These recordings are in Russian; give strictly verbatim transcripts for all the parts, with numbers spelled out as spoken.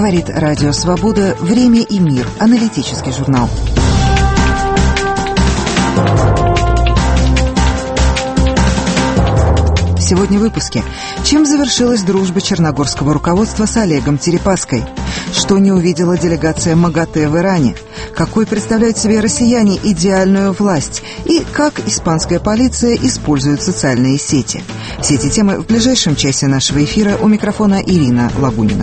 Говорит Радио Свобода. Время и мир. Аналитический журнал. Сегодня в выпуске. Чем завершилась дружба черногорского руководства с Олегом Дерипаской? Что не увидела делегация МАГАТЭ в Иране? Какой представляют себе россияне идеальную власть? И как испанская полиция использует социальные сети? Все эти темы в ближайшем часе нашего эфира. У микрофона Ирина Лагунина.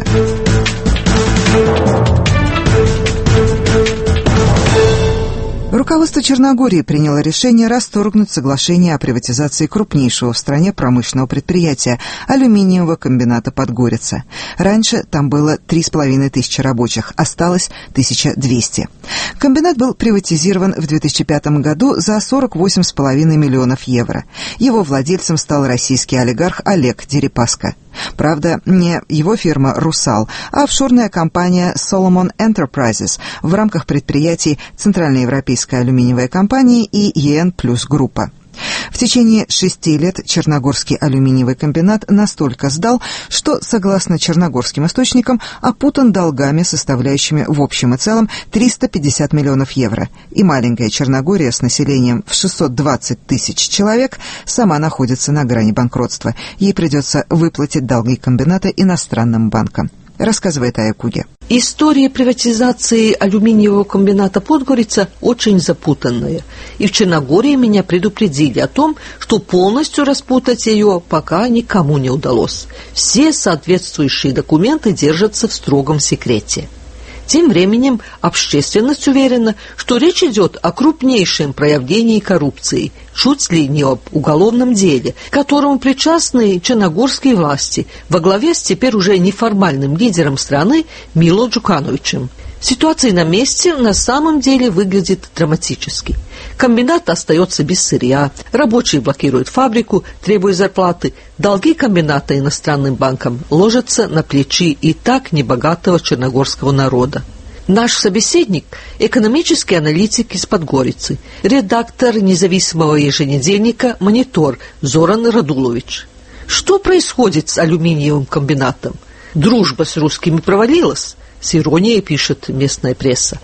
Руководство Черногории приняло решение расторгнуть соглашение о приватизации крупнейшего в стране промышленного предприятия – алюминиевого комбината «Подгорица». Раньше там было три с половиной тысячи рабочих, осталось тысяча двести. Комбинат был приватизирован в две тысячи пятом году за сорок восемь с половиной миллионов евро. Его владельцем стал российский олигарх Олег Дерипаска. Правда, не его фирма «Русал», а офшорная компания Solomon Enterprises в рамках предприятий Центральноевропейской алюминиевой компании и ЕН Плюс группа. В течение шести лет Черногорский алюминиевый комбинат настолько сдал, что, согласно черногорским источникам, опутан долгами, составляющими в общем и целом триста пятьдесят миллионов евро. И маленькая Черногория с населением в шестьсот двадцать тысяч человек сама находится на грани банкротства. Ей придется выплатить долги комбината иностранным банкам. Рассказывает Ая Куге. История приватизации алюминиевого комбината «Подгорица» очень запутанная. И в Черногории меня предупредили о том, что полностью распутать ее пока никому не удалось. Все соответствующие документы держатся в строгом секрете. Тем временем общественность уверена, что речь идет о крупнейшем проявлении коррупции, чуть ли не об уголовном деле, к которому причастны черногорские власти во главе с теперь уже неформальным лидером страны Мило Джукановичем. Ситуация на месте на самом деле выглядит драматически. Комбинат остается без сырья, рабочие блокируют фабрику, требуя зарплаты, долги комбината иностранным банкам ложатся на плечи и так небогатого черногорского народа. Наш собеседник – экономический аналитик из Подгорицы, редактор независимого еженедельника «Монитор» Зоран Радулович. Что происходит с алюминиевым комбинатом? Дружба с русскими провалилась? С иронией пишет местная пресса.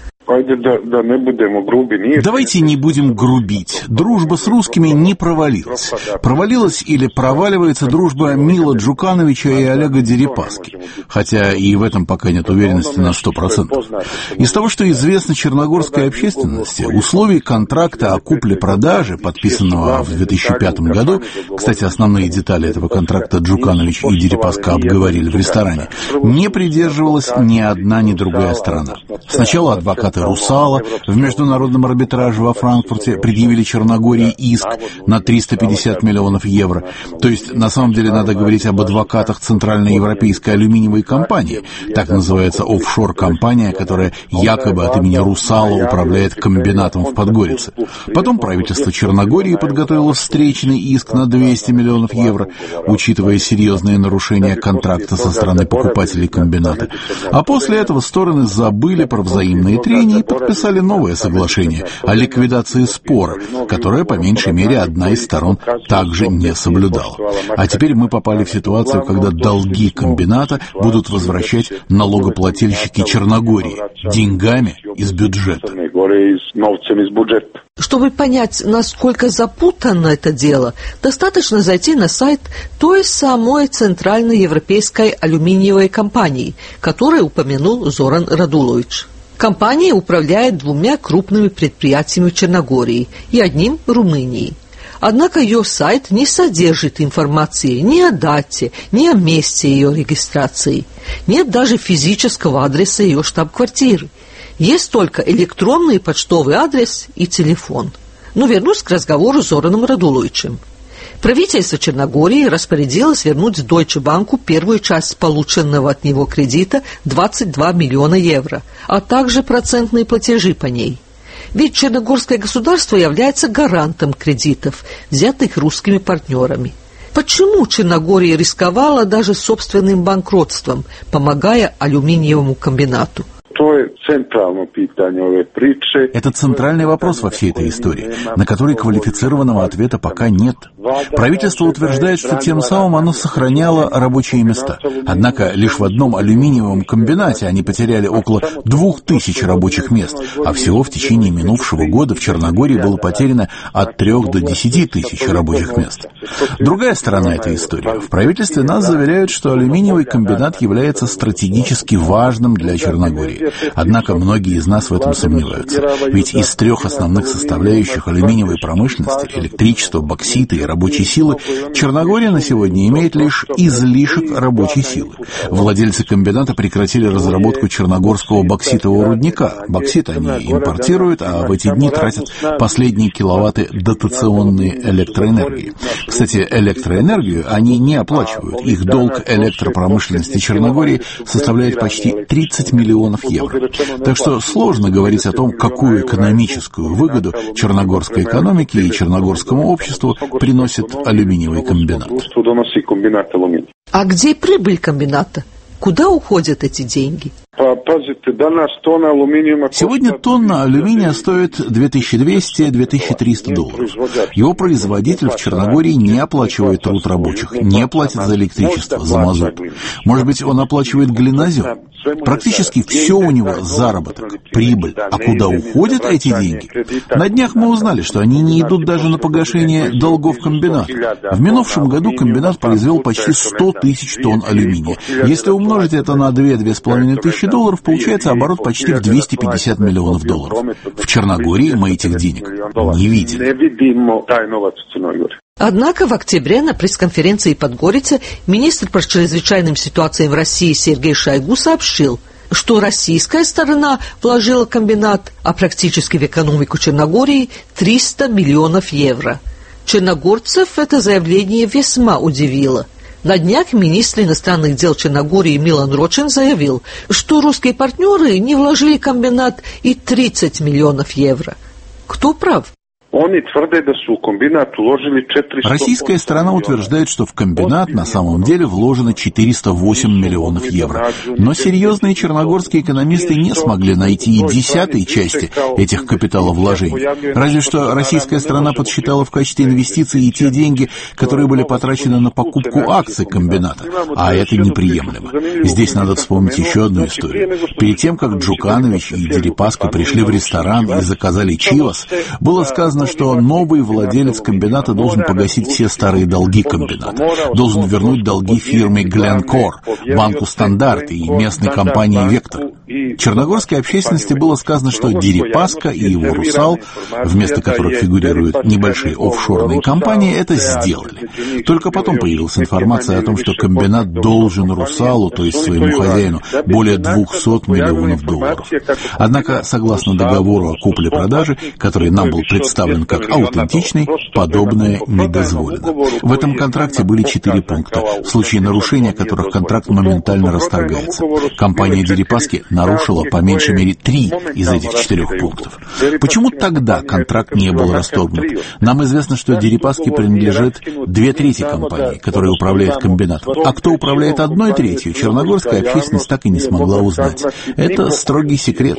Давайте не будем грубить. Дружба с русскими не провалилась. Провалилась или проваливается дружба Мила Джукановича и Олега Дерипаски. Хотя и в этом пока нет уверенности на сто процентов. Из того, что известно черногорской общественности, условий контракта о купле-продаже, подписанного в две тысячи пятом году, кстати, основные детали этого контракта Джуканович и Дерипаска обговорили в ресторане, не придерживалась ни одна, ни другая сторона. Сначала адвокат «Русала» в международном арбитраже во Франкфурте предъявили Черногории иск на триста пятьдесят миллионов евро. То есть, на самом деле, надо говорить об адвокатах Центральноевропейской алюминиевой компании. Так называется офшор-компания, которая якобы от имени «Русала» управляет комбинатом в Подгорице. Потом правительство Черногории подготовило встречный иск на двести миллионов евро, учитывая серьезные нарушения контракта со стороны покупателей комбината. А после этого стороны забыли про взаимные трения и подписали новое соглашение о ликвидации спора, которое, по меньшей мере, одна из сторон также не соблюдала. А теперь мы попали в ситуацию, когда долги комбината будут возвращать налогоплательщики Черногории деньгами из бюджета. Чтобы понять, насколько запутано это дело, достаточно зайти на сайт той самой Центральноевропейской алюминиевой компании, которую упомянул Зоран Радулович. Компания управляет двумя крупными предприятиями в Черногории и одним в Румынии. Однако ее сайт не содержит информации ни о дате, ни о месте ее регистрации. Нет даже физического адреса ее штаб-квартиры. Есть только электронный почтовый адрес и телефон. Но вернусь к разговору с Зораном Радуловичем. Правительство Черногории распорядилось вернуть Deutsche Bank первую часть полученного от него кредита двадцать два миллиона евро, а также процентные платежи по ней. Ведь черногорское государство является гарантом кредитов, взятых русскими партнерами. Почему Черногория рисковала даже собственным банкротством, помогая алюминиевому комбинату? Это центральный вопрос во всей этой истории, на который квалифицированного ответа пока нет. Правительство утверждает, что тем самым оно сохраняло рабочие места. Однако лишь в одном алюминиевом комбинате они потеряли около двух тысяч рабочих мест, а всего в течение минувшего года в Черногории было потеряно от трех до десяти тысяч рабочих мест. Другая сторона этой истории. В правительстве нас заверяют, что алюминиевый комбинат является стратегически важным для Черногории. Однако многие из нас в этом сомневаются. Ведь из трех основных составляющих алюминиевой промышленности – электричества, боксита и рабочей силы – Черногория на сегодня имеет лишь излишек рабочей силы. Владельцы комбината прекратили разработку черногорского бокситового рудника. Боксит они импортируют, а в эти дни тратят последние киловатты дотационной электроэнергии. Кстати, электроэнергию они не оплачивают. Их долг электропромышленности Черногории составляет почти тридцать миллионов евро. Так что сложно говорить о том, какую экономическую выгоду черногорской экономике и черногорскому обществу приносит алюминиевый комбинат. А где прибыль комбината? Куда уходят эти деньги? Сегодня тонна алюминия стоит две тысячи двести - две тысячи триста долларов. Его производитель в Черногории не оплачивает труд рабочих, не платит за электричество, за мазут. Может быть, он оплачивает глинозем. Практически все у него заработок, прибыль. А куда уходят эти деньги? На днях мы узнали, что они не идут даже на погашение долгов комбината. В минувшем году комбинат произвел почти сто тысяч тонн алюминия. Если умножить это на две - две с половиной тысячи долларов, получается оборот почти в двести пятьдесят миллионов долларов. В Черногории мы этих денег не видели. Однако в октябре на пресс-конференции Подгорице министр по чрезвычайным ситуациям в России Сергей Шойгу сообщил, что российская сторона вложила в комбинат, а практически в экономику Черногории, триста миллионов евро. Черногорцев это заявление весьма удивило. На днях министр иностранных дел Черногории Милан Рочин заявил, что русские партнеры не вложили в комбинат и тридцать миллионов евро. Кто прав? Российская сторона утверждает, что в комбинат на самом деле вложено четыреста восемь миллионов евро. Но серьезные черногорские экономисты не смогли найти и десятой части этих капиталовложений. Разве что российская сторона подсчитала в качестве инвестиций и те деньги, которые были потрачены на покупку акций комбината. А это неприемлемо. Здесь надо вспомнить еще одну историю. Перед тем, как Джуканович и Дерипаска пришли в ресторан и заказали чивас, было сказано, что новый владелец комбината должен погасить все старые долги комбината, должен вернуть долги фирме Glencore, банку «Стандарт» и местной компании «Вектор». Черногорской общественности было сказано, что Дерипаска и его «Русал», вместо которых фигурируют небольшие офшорные компании, это сделали. Только потом появилась информация о том, что комбинат должен «Русалу», то есть своему хозяину, более двухсот миллионов долларов. Однако, согласно договору о купле-продаже, который нам был представлен как аутентичный, подобное не дозволено. В этом контракте были четыре пункта, в случае нарушения которых контракт моментально расторгается. Компания Дерипаски нарушила по меньшей мере три из этих четырех пунктов. Почему тогда контракт не был расторгнут? Нам известно, что Дерипаске принадлежит две трети компании, которая управляет комбинатом. А кто управляет одной третью, черногорская общественность так и не смогла узнать. Это строгий секрет.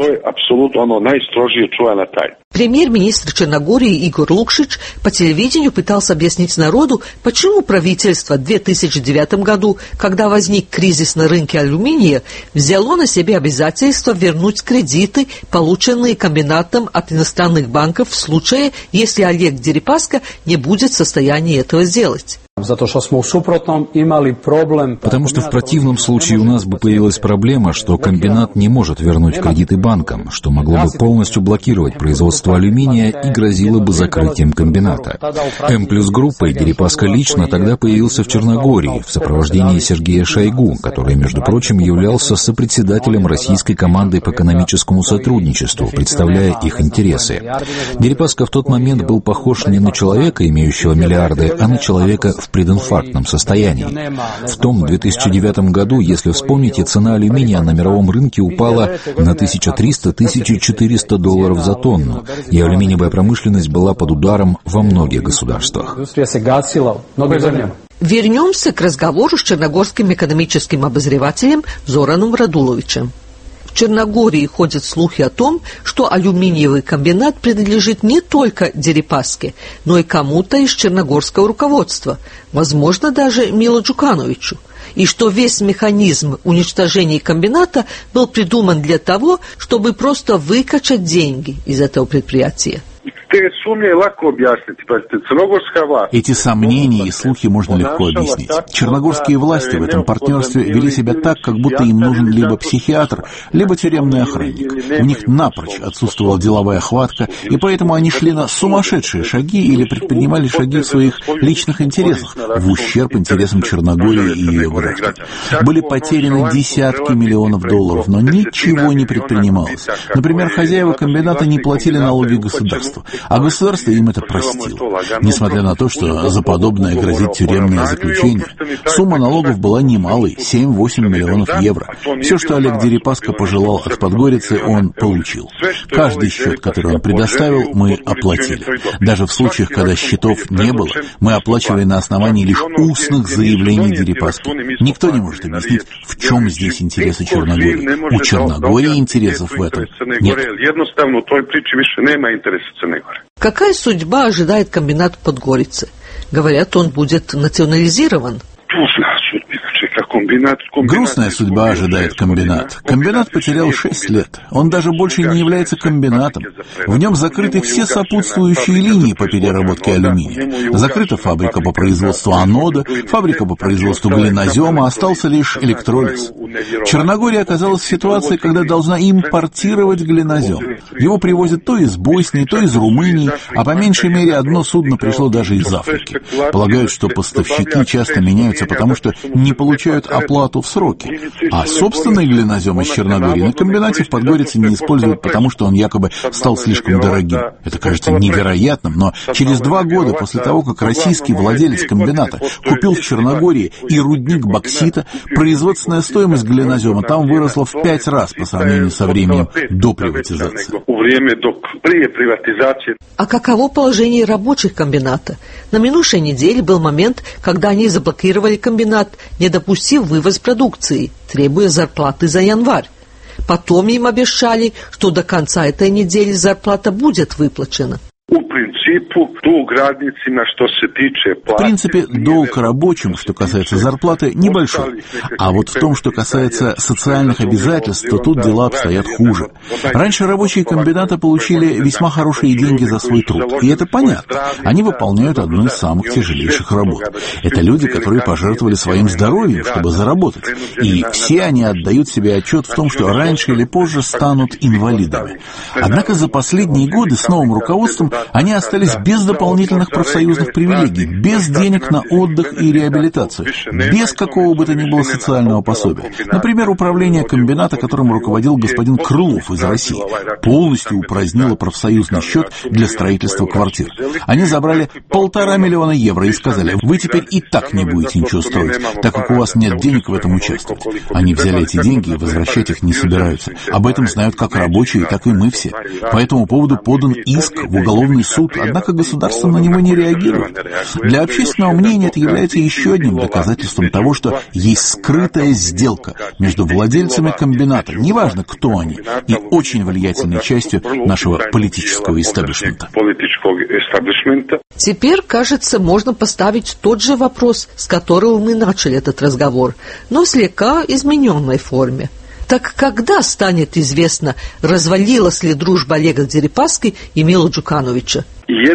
Премьер-министр Черногории Игор Лукшич по телевидению пытался объяснить народу, почему правительство в две тысячи девятом году, когда возник кризис на рынке алюминия, взяло на себя обязательство вернуть кредиты, полученные комбинатом от иностранных банков в случае, если Олег Дерипаска не будет в состоянии этого сделать. Потому что в противном случае у нас бы появилась проблема, что комбинат не может вернуть кредиты банкам, что могло бы полностью блокировать производство алюминия и грозило бы закрытием комбината. М плюс группа и Дерипаска лично тогда появился в Черногории в сопровождении Сергея Шойгу, который, между прочим, являлся сопредседателем российской команды по экономическому сотрудничеству, представляя их интересы. Дерипаска в тот момент был похож не на человека, имеющего миллиарды, а на человека в прединфарктном состоянии. В том две тысячи девятом году, если вспомните, цена алюминия на мировом рынке упала на тысяча триста - тысяча четыреста долларов за тонну, и алюминиевая промышленность была под ударом во многих государствах. Вернемся к разговору с черногорским экономическим обозревателем Зораном Радуловичем. В В Черногории ходят слухи о том, что алюминиевый комбинат принадлежит не только Дерипаске, но и кому-то из черногорского руководства, возможно, даже Милу Джукановичу, и что весь механизм уничтожения комбината был придуман для того, чтобы просто выкачать деньги из этого предприятия. Эти сомнения и слухи можно легко объяснить. Черногорские власти в этом партнерстве вели себя так, как будто им нужен либо психиатр, либо тюремный охранник. У них напрочь отсутствовала деловая хватка, и поэтому они шли на сумасшедшие шаги или предпринимали шаги в своих личных интересах, в ущерб интересам Черногории и ее граждан. Были потеряны десятки миллионов долларов, но ничего не предпринималось. Например, хозяева комбината не платили налоги государству, а государство им это простило. Несмотря на то, что за подобное грозит тюремное заключение, сумма налогов была немалой – семь-восемь миллионов евро. Все, что Олег Дерипаска пожелал от Подгорицы, он получил. Каждый счет, который он предоставил, мы оплатили. Даже в случаях, когда счетов не было, мы оплачивали на основании лишь устных заявлений Дерипаски. Никто не может объяснить, в чем здесь интересы Черногории. У Черногории интересов в этом нет. Какая судьба ожидает комбинат в Подгорице? Говорят, он будет национализирован. Грустная судьба ожидает комбинат. Комбинат потерял шесть лет. Он даже больше не является комбинатом. В нем закрыты все сопутствующие линии по переработке алюминия. Закрыта фабрика по производству анода, фабрика по производству глинозема, остался лишь электролиз. Черногория оказалась в ситуации, когда должна импортировать глинозем. Его привозят то из Боснии, то из Румынии, а по меньшей мере одно судно пришло даже из Африки. Полагают, что поставщики часто меняются, потому что не получают оплату в сроки. А собственный глинозем из Черногории на комбинате в Подгорице не используют, потому что он якобы стал слишком дорогим. Это кажется невероятным, но через два года после того, как российский владелец комбината купил в Черногории и рудник боксита, производственная стоимость глинозема там выросла в пять раз по сравнению со временем до приватизации. А каково положение рабочих комбината? На минувшей неделе был момент, когда они заблокировали комбинат, не допустив вывоз продукции, требуя зарплаты за январь. Потом им обещали, что до конца этой недели зарплата будет выплачена. В принципе, долг рабочим, что касается зарплаты, небольшой. А вот в том, что касается социальных обязательств, то тут дела обстоят хуже. Раньше рабочие комбината получили весьма хорошие деньги за свой труд. И это понятно. Они выполняют одну из самых тяжелейших работ. Это люди, которые пожертвовали своим здоровьем, чтобы заработать. И все они отдают себе отчет в том, что раньше или позже станут инвалидами. Однако за последние годы с новым руководством они остались без дополнительных профсоюзных привилегий, без денег на отдых и реабилитацию, без какого бы то ни было социального пособия. Например, управление комбината, которым руководил господин Крылов из России, полностью упразднило профсоюзный счет для строительства квартир. Они забрали полтора миллиона евро и сказали: вы теперь и так не будете ничего строить, так как у вас нет денег в этом участвовать. Они взяли эти деньги и возвращать их не собираются. Об этом знают как рабочие, так и мы все. По этому поводу подан иск в уголовный суд, однако государство на него не реагирует. Для общественного мнения это является еще одним доказательством того, что есть скрытая сделка между владельцами комбината, неважно кто они, и очень влиятельной частью нашего политического истеблишмента. Теперь, кажется, можно поставить тот же вопрос, с которого мы начали этот разговор, но в слегка измененной форме. Так когда станет известно, развалилась ли дружба Олега Дерипаски и Мила Джукановича?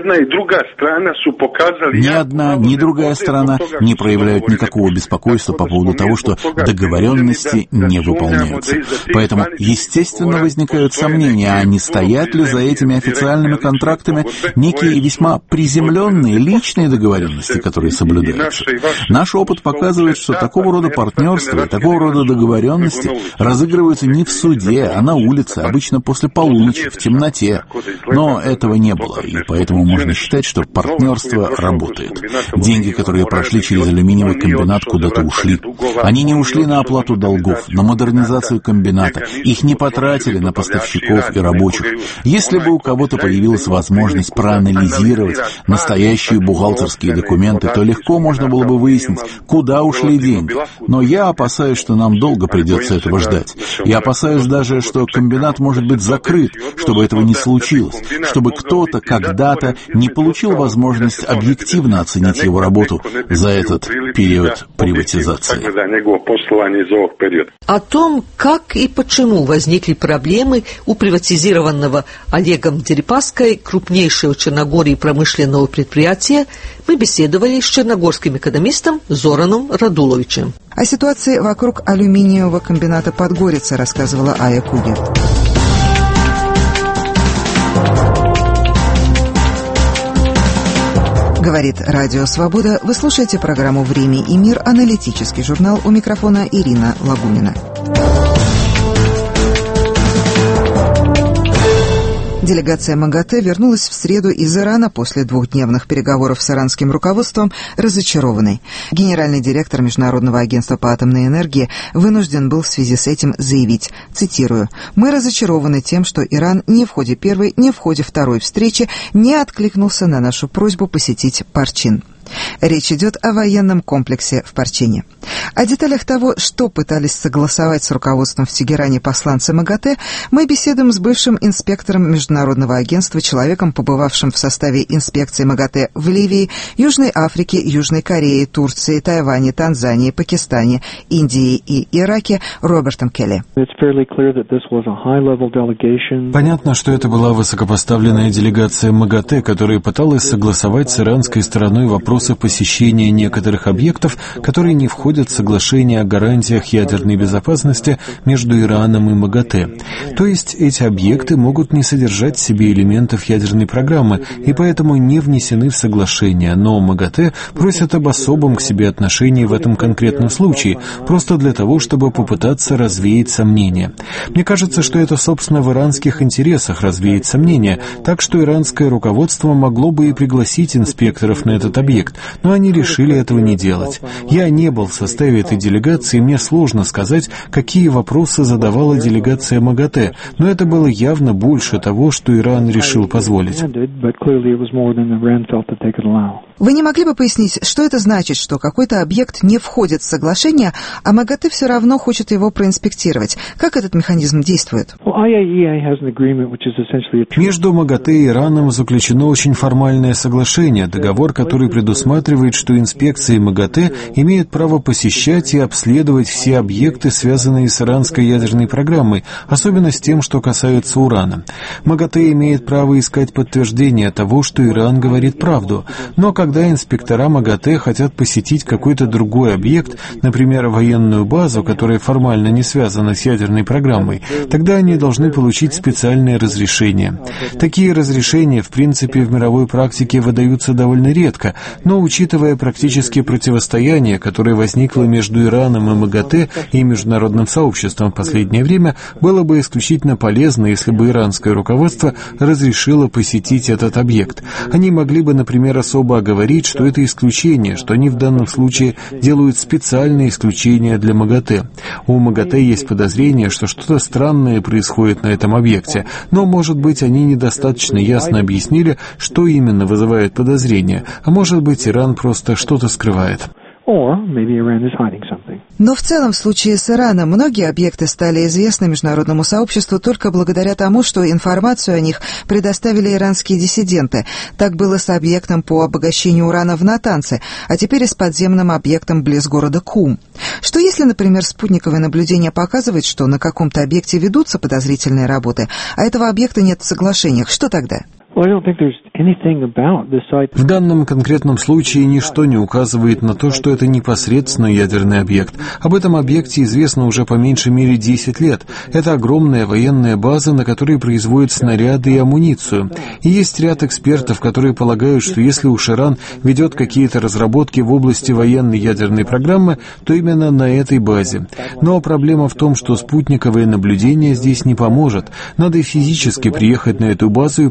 Ни одна, ни другая сторона не проявляют никакого беспокойства по поводу того, что договоренности не выполняются. Поэтому, естественно, возникают сомнения, а не стоят ли за этими официальными контрактами некие весьма приземленные личные договоренности, которые соблюдаются. Наш опыт показывает, что такого рода партнерства и такого рода договоренности разыгрываются не в суде, а на улице, обычно после полуночи, в темноте. Но этого не было, и поэтому поэтому можно считать, что партнерство работает. Деньги, которые прошли через алюминиевый комбинат, куда-то ушли. Они не ушли на оплату долгов, на модернизацию комбината. Их не потратили на поставщиков и рабочих. Если бы у кого-то появилась возможность проанализировать настоящие бухгалтерские документы, то легко можно было бы выяснить, куда ушли деньги. Но я опасаюсь, что нам долго придется этого ждать. Я опасаюсь даже, что комбинат может быть закрыт, чтобы этого не случилось, чтобы кто-то когда-то не получил возможность объективно оценить его работу за этот период приватизации. О том, как и почему возникли проблемы у приватизированного Олегом Дерипаской крупнейшего в Черногории промышленного предприятия, мы беседовали с черногорским экономистом Зораном Радуловичем. О ситуации вокруг алюминиевого комбината Подгорица рассказывала Ая Кугер. Говорит Радио Свобода. Вы слушаете программу «Время и мир», аналитический журнал. У микрофона Ирина Лагунина. Делегация МАГАТЭ вернулась в среду из Ирана после двухдневных переговоров с иранским руководством разочарованной. Генеральный директор Международного агентства по атомной энергии вынужден был в связи с этим заявить, цитирую, «Мы разочарованы тем, что Иран ни в ходе первой, ни в ходе второй встречи не откликнулся на нашу просьбу посетить Парчин». Речь идет о военном комплексе в Парчине. О деталях того, что пытались согласовать с руководством в Тегеране посланцы МАГАТЭ, мы беседуем с бывшим инспектором Международного агентства, человеком, побывавшим в составе инспекции МАГАТЭ в Ливии, Южной Африке, Южной Корее, Турции, Тайване, Танзании, Пакистане, Индии и Ираке, Робертом Келли. Понятно, что это была высокопоставленная делегация МАГАТЭ, которая пыталась согласовать с иранской стороной вопрос посещения некоторых объектов, которые не входят в соглашение о гарантиях ядерной безопасности между Ираном и МАГАТЭ. То есть эти объекты могут не содержать в себе элементов ядерной программы и поэтому не внесены в соглашение, но МАГАТЭ просят об особом к себе отношении в этом конкретном случае, просто для того, чтобы попытаться развеять сомнения. Мне кажется, что это, собственно, в иранских интересах развеять сомнения, так что иранское руководство могло бы и пригласить инспекторов на этот объект, но они решили этого не делать. Я не был в составе этой делегации, и мне сложно сказать, какие вопросы задавала делегация МАГАТЭ, но это было явно больше того, что Иран решил позволить. Вы не могли бы пояснить, что это значит, что какой-то объект не входит в соглашение, а МАГАТЭ все равно хочет его проинспектировать? Как этот механизм действует? Между МАГАТЭ и Ираном заключено очень формальное соглашение, договор, который предусматривает, что инспекции МАГАТЭ имеют право посещать и обследовать все объекты, связанные с иранской ядерной программой, особенно с тем, что касается урана. МАГАТЭ имеет право искать подтверждение того, что Иран говорит правду, но когда инспектора МАГАТЭ хотят посетить какой-то другой объект, например, военную базу, которая формально не связана с ядерной программой, тогда они должны получить специальное разрешение. Такие разрешения, в принципе, в мировой практике выдаются довольно редко, но, учитывая практически противостояние, которое возникло между Ираном и МАГАТЭ и международным сообществом в последнее время, было бы исключительно полезно, если бы иранское руководство разрешило посетить этот объект. Они могли бы, например, особо оговорить, что это исключение, что они в данном случае делают специальное исключение для МАГАТЭ. У МАГАТЭ есть подозрение, что что-то странное происходит на этом объекте, но, может быть, они недостаточно ясно объяснили, что именно вызывает подозрение, а может быть, Иран просто что-то скрывает. Но в целом в случае с Ираном многие объекты стали известны международному сообществу только благодаря тому, что информацию о них предоставили иранские диссиденты. Так было с объектом по обогащению урана в Натанце, а теперь и с подземным объектом близ города Кум. Что если, например, спутниковое наблюдение показывает, что на каком-то объекте ведутся подозрительные работы, а этого объекта нет в соглашениях, что тогда? В данном конкретном случае ничто не указывает на то, что это непосредственно ядерный объект. Об этом объекте известно уже по меньшей мере десять лет. Это огромная военная база, на которой производят снаряды и амуницию. И есть ряд экспертов, которые полагают, что если уж Иран ведет какие-то разработки в области военной ядерной программы, то именно на этой базе. Но проблема в том, что спутниковое наблюдение здесь не поможет. Надо физически приехать на эту базу и посмотреть,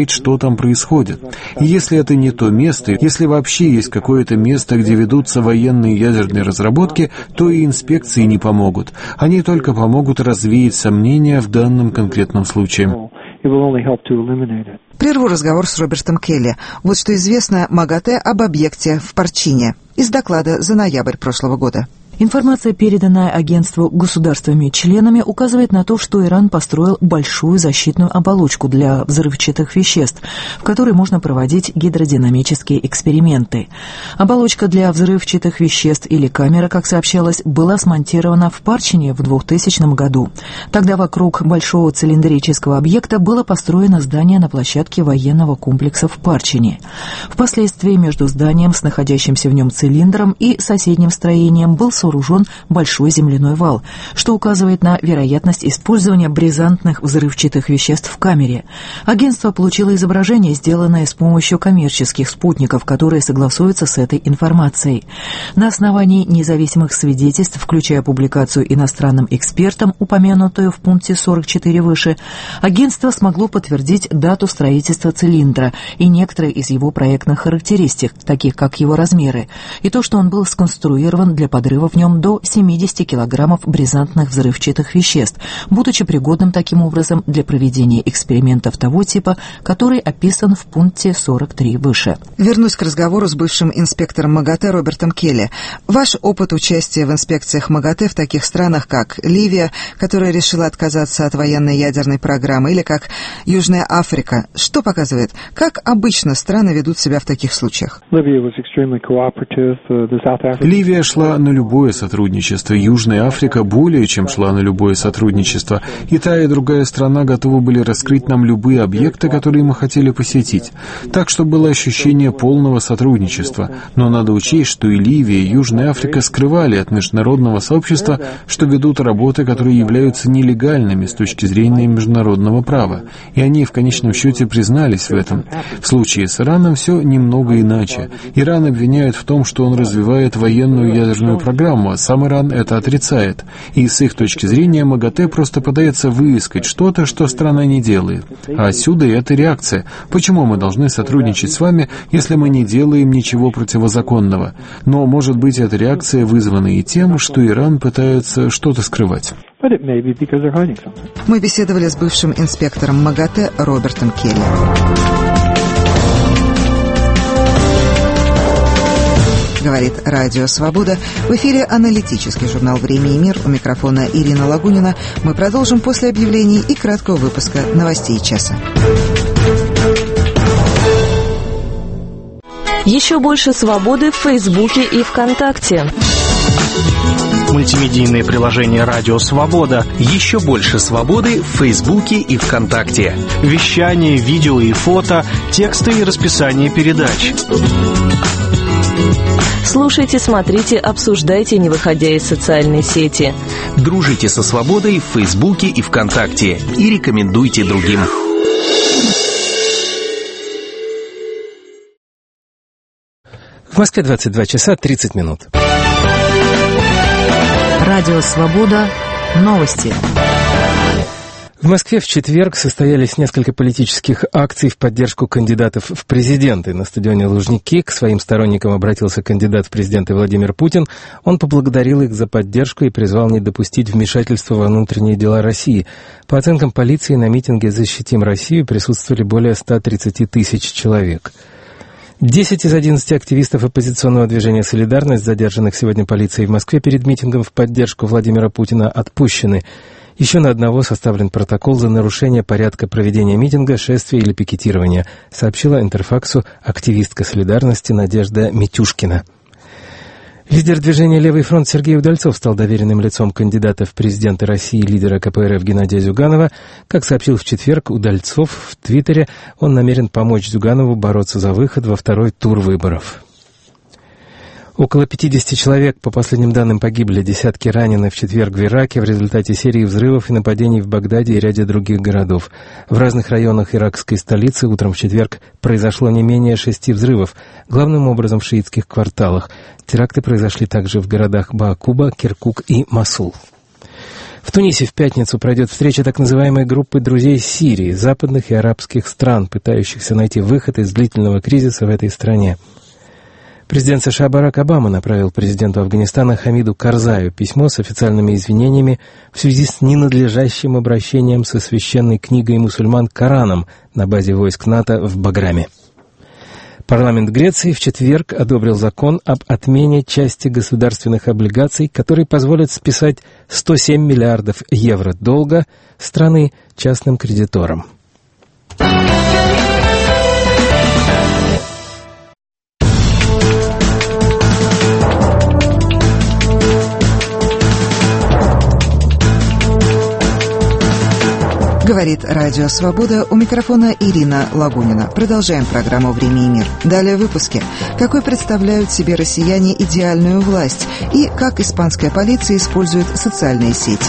посмотреть, что там происходит. И если это не то место, если вообще есть какое-то место, где ведутся военные ядерные разработки, то и инспекции не помогут. Они только помогут развеять сомнения в данном конкретном случае. Прерву разговор с Робертом Келли. Вот что известно МАГАТЭ об объекте в Парчине из доклада за ноябрь прошлого года. Информация, переданная агентству государствами-членами, указывает на то, что Иран построил большую защитную оболочку для взрывчатых веществ, в которой можно проводить гидродинамические эксперименты. Оболочка для взрывчатых веществ или камера, как сообщалось, была смонтирована в Парчине в двухтысячном году. Тогда вокруг большого цилиндрического объекта было построено здание на площадке военного комплекса в Парчине. Впоследствии между зданием с находящимся в нем цилиндром и соседним строением был сооружен большой земляной вал, что указывает на вероятность использования бризантных взрывчатых веществ в камере. Агентство получило изображение, сделанное с помощью коммерческих спутников, которые согласуются с этой информацией. На основании независимых свидетельств, включая публикацию иностранным экспертам, упомянутую в пункте сорок четыре выше, агентство смогло подтвердить дату строительства цилиндра и некоторые из его проектных характеристик, таких как его размеры, и то, что он был сконструирован для подрыва в нем до семьдесят килограммов бризантных взрывчатых веществ, будучи пригодным таким образом для проведения экспериментов того типа, который описан в пункте сорок три выше. Вернусь к разговору с бывшим инспектором МАГАТЭ Робертом Келли. Ваш опыт участия в инспекциях МАГАТЭ в таких странах, как Ливия, которая решила отказаться от военной ядерной программы, или как Южная Африка, что показывает, как обычно страны ведут себя в таких случаях? Ливия шла на любое сотрудничество. Южная Африка более чем шла на любое сотрудничество. И та, и другая страна готовы были раскрыть нам любые объекты, которые мы хотели посетить. Так что было ощущение полного сотрудничества. Но надо учесть, что и Ливия, и Южная Африка скрывали от международного сообщества, что ведут работы, которые являются нелегальными с точки зрения международного права. И они в конечном счете признались в этом. В случае с Ираном все немного иначе. Иран обвиняют в том, что он развивает военную ядерную программу, а сам Иран это отрицает. И с их точки зрения МАГАТЭ просто пытается выискать что-то, что страна не делает. А отсюда и эта реакция. Почему мы должны сотрудничать с вами, если мы не делаем ничего противозаконного? Но, может быть, эта реакция вызвана и тем, что Иран пытается что-то скрывать. Мы беседовали с бывшим инспектором МАГАТЭ Робертом Келли. Говорит Радио Свобода. В эфире аналитический журнал «Время и мир». У микрофона Ирина Лагунина. Мы продолжим после объявлений и краткого выпуска новостей часа. Еще больше свободы в Фейсбуке и ВКонтакте. Мультимедийное приложение «Радио Свобода». Еще больше свободы в Фейсбуке и ВКонтакте. Вещание, видео и фото, тексты и расписание передач. Слушайте, смотрите, обсуждайте, не выходя из социальной сети. Дружите со свободой в Фейсбуке и ВКонтакте. И рекомендуйте другим. В Москве двадцать два часа тридцать минут. Радио «Свобода». Новости. В Москве в четверг состоялись несколько политических акций в поддержку кандидатов в президенты. На стадионе Лужники к своим сторонникам обратился кандидат в президенты Владимир Путин. Он поблагодарил их за поддержку и призвал не допустить вмешательства во внутренние дела России. По оценкам полиции, на митинге «Защитим Россию» присутствовали более ста тридцати тысяч человек. Десять из одиннадцати активистов оппозиционного движения «Солидарность», задержанных сегодня полицией в Москве перед митингом в поддержку Владимира Путина, отпущены. Еще на одного составлен протокол за нарушение порядка проведения митинга, шествия или пикетирования, сообщила Интерфаксу активистка «Солидарности» Надежда Митюшкина. Лидер движения «Левый фронт» Сергей Удальцов стал доверенным лицом кандидата в президенты России, лидера ка пэ эр эф Геннадия Зюганова. Как сообщил в четверг Удальцов в Твиттере, он намерен помочь Зюганову бороться за выход во второй тур выборов. Около пятидесяти человек, по последним данным, погибли, десятки ранены в четверг в Ираке в результате серии взрывов и нападений в Багдаде и ряде других городов. В разных районах иракской столицы утром в четверг произошло не менее шести взрывов, главным образом в шиитских кварталах. Теракты произошли также в городах Баакуба, Киркук и Мосул. В Тунисе в пятницу пройдет встреча так называемой группы друзей Сирии, западных и арабских стран, пытающихся найти выход из длительного кризиса в этой стране. Президент США Барак Обама направил президенту Афганистана Хамиду Карзаю письмо с официальными извинениями в связи с ненадлежащим обращением со священной книгой мусульман Кораном на базе войск НАТО в Баграме. Парламент Греции в четверг одобрил закон об отмене части государственных облигаций, который позволит списать сто семь миллиардов евро долга страны частным кредиторам. Говорит Радио Свобода, у микрофона Ирина Лагунина. Продолжаем программу «Время и мир». Далее в выпуске. Какой представляют себе россияне идеальную власть и как испанская полиция использует социальные сети.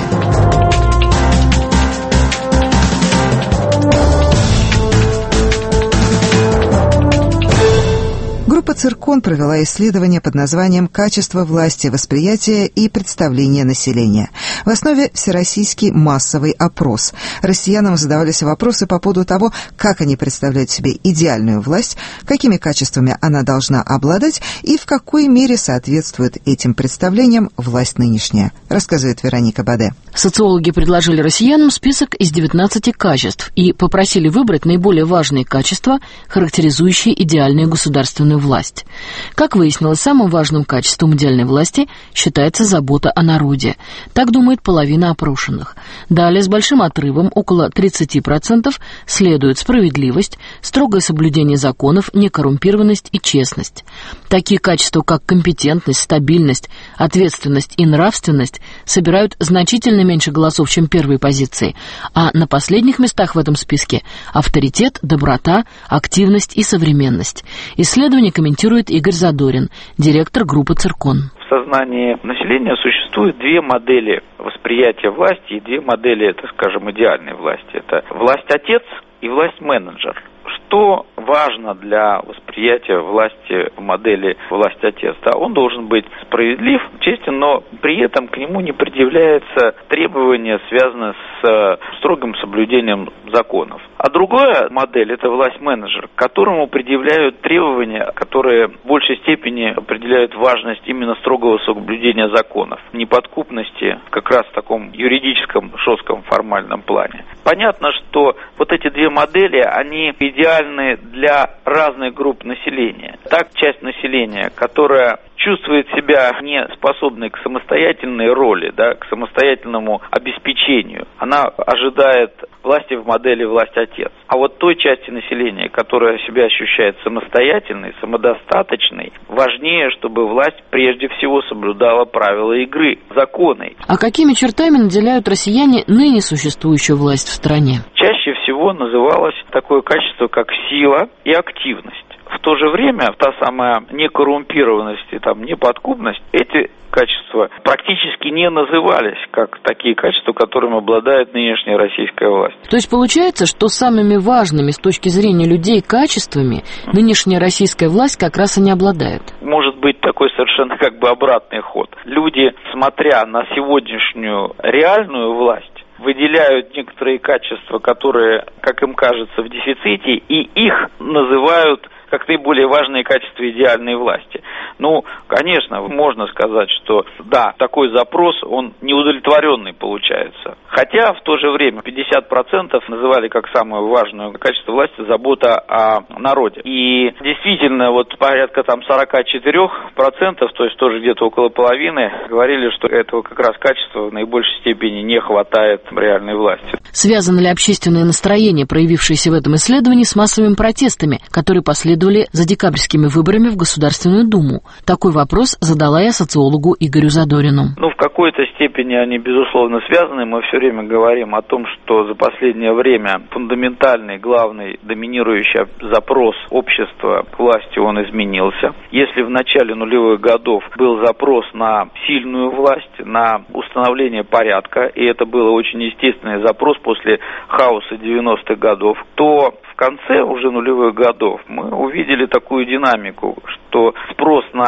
Группа «Циркон» провела исследование под названием «Качество власти, восприятия и представления населения». В основе всероссийский массовый опрос. Россиянам задавались вопросы по поводу того, как они представляют себе идеальную власть, какими качествами она должна обладать и в какой мере соответствует этим представлениям власть нынешняя, рассказывает Вероника Баде. Социологи предложили россиянам список из девятнадцати качеств и попросили выбрать наиболее важные качества, характеризующие идеальную государственную власть. Как выяснилось, самым важным качеством идеальной власти считается забота о народе. Так думает половина опрошенных. Далее с большим отрывом, около тридцати процентов, следует справедливость, строгое соблюдение законов, некоррумпированность и честность. Такие качества, как компетентность, стабильность, ответственность и нравственность, собирают значительно меньше голосов, чем первые позиции, а на последних местах в этом списке авторитет, доброта, активность и современность. Исследование комментирует Игорь Задорин, директор группы «Циркон». В сознании населения существует две модели восприятия власти и две модели, так скажем, идеальной власти. Это власть-отец и власть-менеджер. Что важно для восприятия власти в модели власть-отец? Да, он должен быть справедлив, честен, но при этом к нему не предъявляется требования, связанные с строгим соблюдением законов. А другая модель – это власть-менеджер, к которому предъявляют требования, которые в большей степени определяют важность именно строгого соблюдения законов, неподкупности как раз в таком юридическом, жестком, формальном плане. Понятно, что вот эти две модели, они идеальны для разных групп населения. Так, часть населения, которая чувствует себя не способной к самостоятельной роли, да, к самостоятельному обеспечению, она ожидает власти в модели власть-отец. А вот той части населения, которая себя ощущает самостоятельной, самодостаточной, важнее, чтобы власть прежде всего соблюдала правила игры, законы. А какими чертами наделяют россияне ныне существующую власть в стране? Чаще всего называлось такое качество, как сила и активность. В то же время та самая некоррумпированность и там неподкупность, эти качества практически не назывались как такие качества, которыми обладает нынешняя российская власть. То есть получается, что самыми важными с точки зрения людей качествами нынешняя российская власть как раз и не обладает? Может быть такой совершенно как бы обратный ход. Люди, смотря на сегодняшнюю реальную власть, выделяют некоторые качества, которые, как им кажется, в дефиците, и их называют как наиболее важные качества идеальной власти. Ну, конечно, можно сказать, что да, такой запрос, он неудовлетворенный получается. Хотя в то же время пятьдесят процентов называли как самое важное качество власти забота о народе. И действительно, вот порядка там сорок четыре процента, то есть тоже где-то около половины, говорили, что этого как раз качества в наибольшей степени не хватает в реальной власти. Связано ли общественное настроение, проявившееся в этом исследовании, с массовыми протестами, которые последовали за декабрьскими выборами в Государственную Думу? Такой вопрос задала я социологу Игорю Задорину. Ну, в какой-то степени они, безусловно, связаны. Мы все время говорим о том, что за последнее время фундаментальный, главный, доминирующий запрос общества к власти, он изменился. Если в начале нулевых годов был запрос на сильную власть, на установление порядка, и это был очень естественный запрос после хаоса девяностых годов, то в конце уже нулевых годов мы увидели такую динамику, что спрос на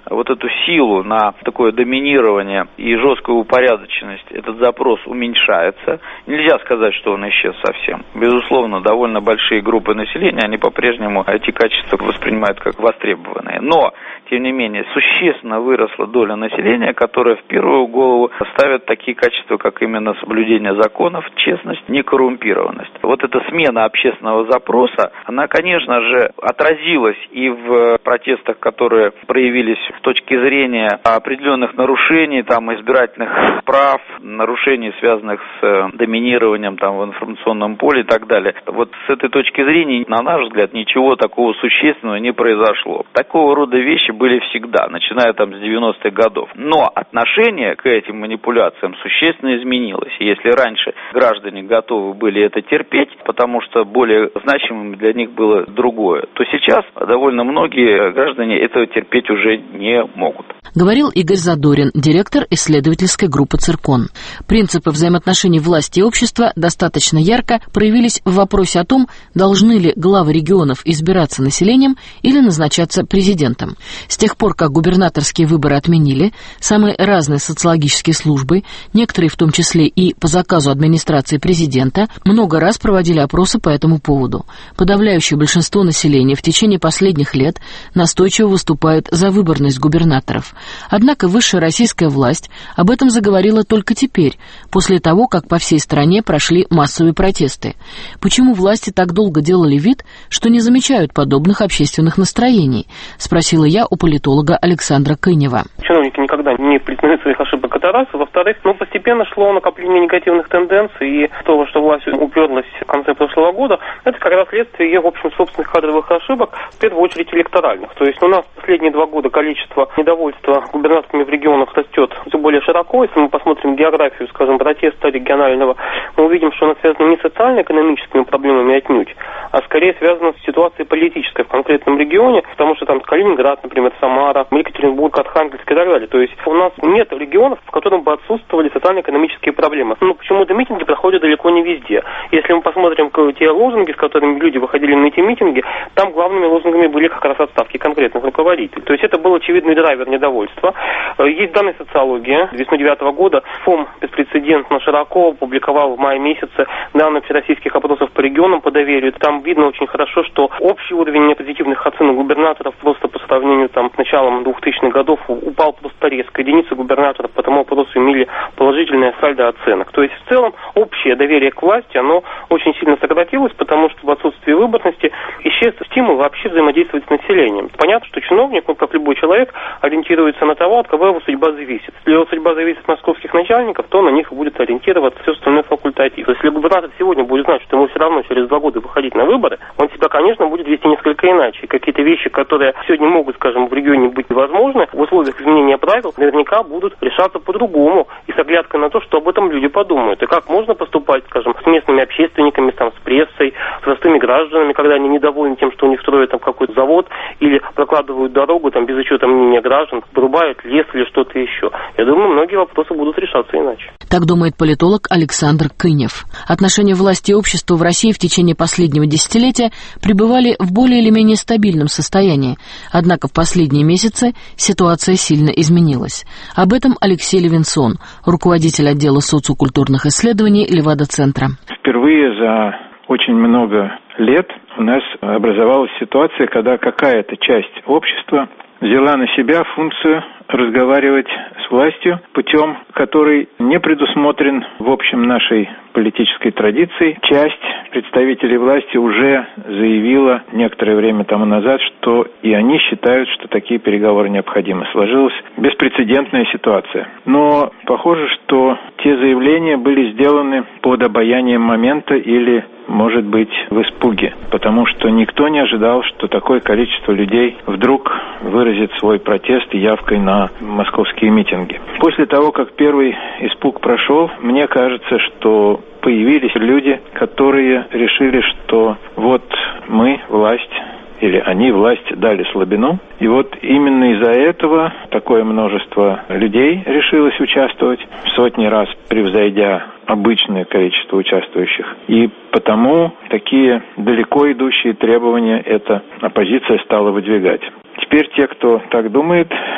вот эту силу на такое доминирование и жесткую упорядоченность, этот запрос уменьшается. Нельзя сказать, что он исчез совсем. Безусловно, довольно большие группы населения, они по-прежнему эти качества воспринимают как востребованные. Но, тем не менее, существенно выросла доля населения, которая в первую голову ставит такие качества, как именно соблюдение законов, честность, некоррумпированность. Вот эта смена общественного запроса, она, конечно же, отразилась и в протестах, которые проявились с точки зрения определенных нарушений, там, избирательных прав, нарушений, связанных с доминированием там, в информационном поле и так далее. Вот с этой точки зрения, на наш взгляд, ничего такого существенного не произошло. Такого рода вещи были всегда, начиная там с девяностых годов. Но отношение к этим манипуляциям существенно изменилось. Если раньше граждане готовы были это терпеть, потому что более значимым для них было другое, то сейчас довольно многие граждане этого терпеть уже не могут. Говорил Игорь Задорин, директор исследовательской группы «Циркон». Принципы взаимоотношений власти и общества достаточно ярко проявились в вопросе о том, должны ли главы регионов избираться населением или назначаться президентом. С тех пор, как губернаторские выборы отменили, самые разные социологические службы, некоторые в том числе и по заказу администрации президента, много раз проводили опросы по этому поводу. Подавляющее большинство населения в течение последних лет настойчиво выступает за выборность губернаторов. Однако высшая российская власть об этом заговорила только теперь, после того, как по всей стране прошли массовые протесты. Почему власти так долго делали вид, что не замечают подобных общественных настроений? Спросила я у политолога Александра Кынева. Чиновники никогда не признают своих ошибок, это раз. Во-вторых, ну, постепенно шло накопление негативных тенденций, и то, что власть уперлась в конце прошлого года, это как раз следствие ее, в общем, собственных кадровых ошибок, в первую очередь электоральных. То есть у нас последние два года количество недовольства губернаторами в регионах растет все более широко. Если мы посмотрим географию, скажем, протеста регионального, мы увидим, что она связана не с социально-экономическими проблемами отнюдь, а скорее связана с ситуацией политической в конкретном регионе, потому что там Калининград, например, Самара, Екатеринбург, Архангельск и так далее. То есть у нас нет регионов, в которых бы отсутствовали социально-экономические проблемы. Но почему-то митинги проходят далеко не везде. Если мы посмотрим те лозунги, с которыми люди выходили на эти митинги, там главными лозунгами были как раз отставки конкретных руководителей. То есть это был очевидный драйвер недовольства. Есть данные социологии. Весной девятого года ФОМ беспрецедентно широко опубликовал в мае месяце данные всероссийских опросов по регионам по доверию. Там видно очень хорошо, что общий уровень позитивных оценок губернаторов просто по сравнению там, с началом двухтысячных годов упал просто резко. Единицы губернаторов по тому опросу имели положительное сальдо оценок. То есть в целом общее доверие к власти, оно очень сильно сократилось, потому что в отсутствии выборности исчез стимул вообще взаимодействовать с населением. Понятно, что чиновник, ну, как любой человек, ориентируется на того, от кого его судьба зависит. Если его судьба зависит от московских начальников, то на них будет ориентироваться все остальное факультатив. Если губернатор сегодня будет знать, что ему все равно через два года выходить на выборы, он себя, конечно, будет вести несколько иначе. Какие-то вещи, которые сегодня могут, скажем, в регионе быть возможны, в условиях изменения правил, наверняка будут решаться по-другому и с оглядкой на то, что об этом люди подумают. И как можно поступать, скажем, с местными общественниками, там, с прессой, с простыми гражданами, когда они недовольны тем, что у них строят там какой-то завод или прокладывают дорогу там без учета мнения граждан, вырубают лес или что-то еще. Я думаю, многие вопросы будут решаться иначе. Так думает политолог Александр Кынев. Отношения власти и общества в России в течение последнего десятилетия пребывали в более или менее стабильном состоянии. Однако в последние месяцы ситуация сильно изменилась. Об этом Алексей Левинсон, руководитель отдела социокультурных исследований Левада-центра. Впервые за очень много лет у нас образовалась ситуация, когда какая-то часть общества взяла на себя функцию разговаривать с властью путем, который не предусмотрен в общем нашей политической традиции. Часть представителей власти уже заявила некоторое время тому назад, что и они считают, что такие переговоры необходимы. Сложилась беспрецедентная ситуация. Но похоже, что те заявления были сделаны под обаянием момента или, может быть, в испуге, потому что никто не ожидал, что такое количество людей вдруг выразит свой протест явкой на московские митинги. После того, как первый испуг прошел, мне кажется, что появились люди, которые решили, что вот мы, власть, или они, власть, дали слабину. И вот именно из-за этого такое множество людей решилось участвовать, в сотни раз превзойдя обычное количество участвующих. И потому такие далеко идущие требования эта оппозиция стала выдвигать. Теперь те, кто так думает,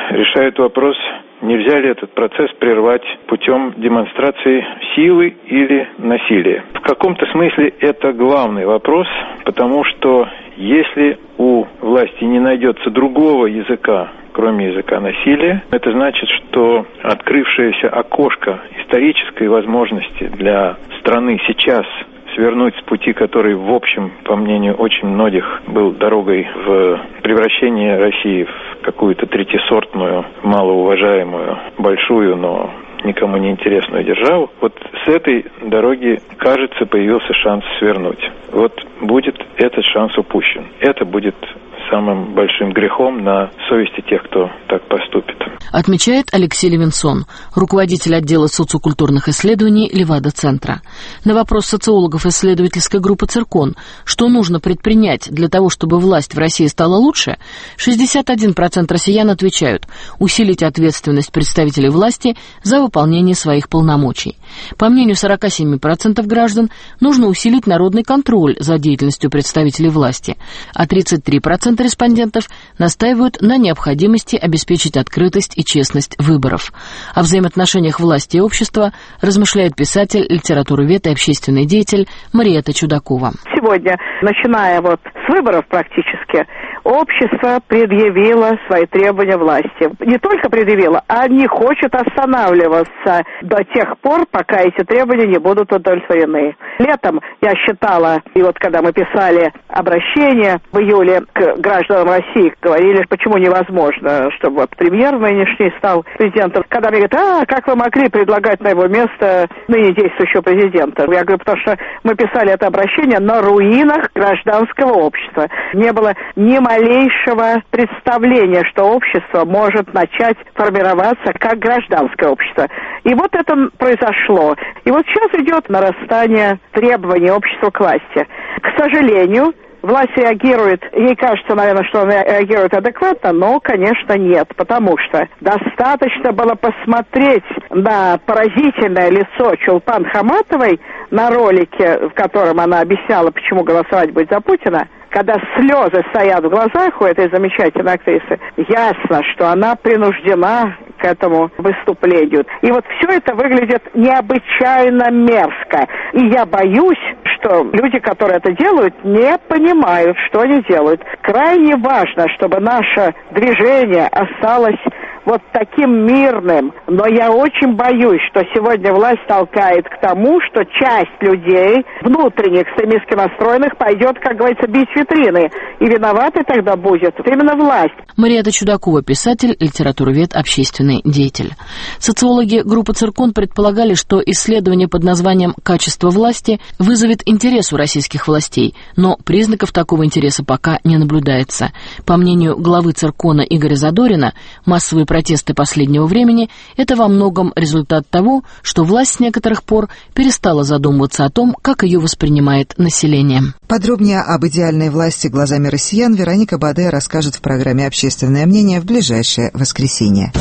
решают вопрос, нельзя ли этот процесс прервать путем демонстрации силы или насилия. В каком-то смысле это главный вопрос, потому что если у власти не найдется другого языка, кроме языка насилия, это значит, что открывшееся окошко исторической возможности для страны сейчас свернуть с пути, который, в общем, по мнению очень многих, был дорогой в превращение России в какую-то третьесортную, малоуважаемую, большую, но никому не интересную державу. Вот с этой дороги, кажется, появился шанс свернуть. Вот будет этот шанс упущен. Это будет самым большим грехом на совести тех, кто так поступит. Отмечает Алексей Левинсон, руководитель отдела социокультурных исследований Левада-центра. На вопрос социологов исследовательской группы «Циркон», что нужно предпринять для того, чтобы власть в России стала лучше, шестьдесят один процент россиян отвечают усилить ответственность представителей власти за выполнение своих полномочий. По мнению сорок семь процентов граждан, нужно усилить народный контроль за деятельностью представителей власти, а тридцать три процента респондентов настаивают на необходимости обеспечить открытость и честность выборов. О взаимоотношениях власти и общества размышляет писатель, литературовед и общественный деятель Мариэтта Чудакова. Сегодня, начиная вот с выборов практически, общество предъявило свои требования власти. Не только предъявило, а не хочет останавливаться до тех пор, пока эти требования не будут удовлетворены. Летом я считала, и вот когда мы писали обращение в июле к гражданам России, говорили, почему невозможно, чтобы вот премьер нынешний стал президентом. Когда мне говорят, а как вы могли предлагать на его место ныне действующего президента? Я говорю, потому что мы писали это обращение на руинах гражданского общества. Не было ни малейшего представления, что общество может начать формироваться как гражданское общество. И вот это произошло. И вот сейчас идет нарастание требований общества к власти. К сожалению, власть реагирует, ей кажется, наверное, что она реагирует адекватно, но, конечно, нет, потому что достаточно было посмотреть на поразительное лицо Чулпан Хаматовой на ролике, в котором она объясняла, почему голосовать будет за Путина. Когда слезы стоят в глазах у этой замечательной актрисы, ясно, что она принуждена к этому выступлению. И вот все это выглядит необычайно мерзко. И я боюсь, что люди, которые это делают, не понимают, что они делают. Крайне важно, чтобы наше движение осталось вот таким мирным. Но я очень боюсь, что сегодня власть толкает к тому, что часть людей, внутренне экстремистски настроенных, пойдет, как говорится, бить витрины. И виноватой тогда будет именно власть. Мариэтта Чудакова, писатель, литературовед, общественный деятель. Социологи группы «Циркон» предполагали, что исследование под названием «Качество власти» вызовет интерес у российских властей, но признаков такого интереса пока не наблюдается. По мнению главы «Циркона» Игоря Задорина, массовые протесты последнего времени – это во многом результат того, что власть с некоторых пор перестала задумываться о том, как ее воспринимает население. Подробнее об идеальной власти глазами россиян Вероника Бадея расскажет в программе «Общественное мнение» в ближайшее воскресенье.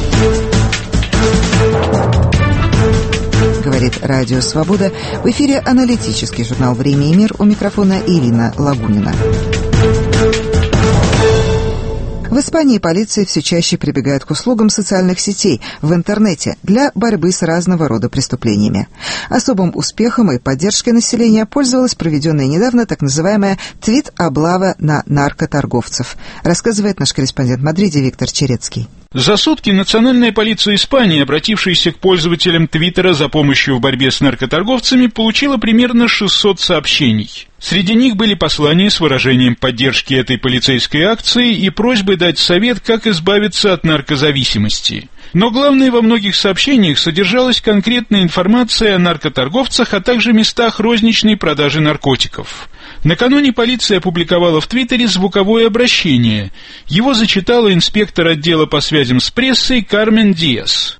Говорит Радио Свобода. В эфире аналитический журнал «Время и мир». У микрофона Ирина Лагунина. В Испании полиция все чаще прибегает к услугам социальных сетей в интернете для борьбы с разного рода преступлениями. Особым успехом и поддержкой населения пользовалась проведенная недавно так называемая твит-облава на наркоторговцев, рассказывает наш корреспондент в Мадриде Виктор Черецкий. За сутки национальная полиция Испании, обратившаяся к пользователям Твиттера за помощью в борьбе с наркоторговцами, получила примерно шестьсот сообщений. Среди них были послания с выражением поддержки этой полицейской акции и просьбы дать совет, как избавиться от наркозависимости. Но главное, во многих сообщениях содержалась конкретная информация о наркоторговцах, а также местах розничной продажи наркотиков. Накануне полиция опубликовала в Твиттере звуковое обращение. Его зачитала инспектор отдела по связям с прессой Кармен Диас.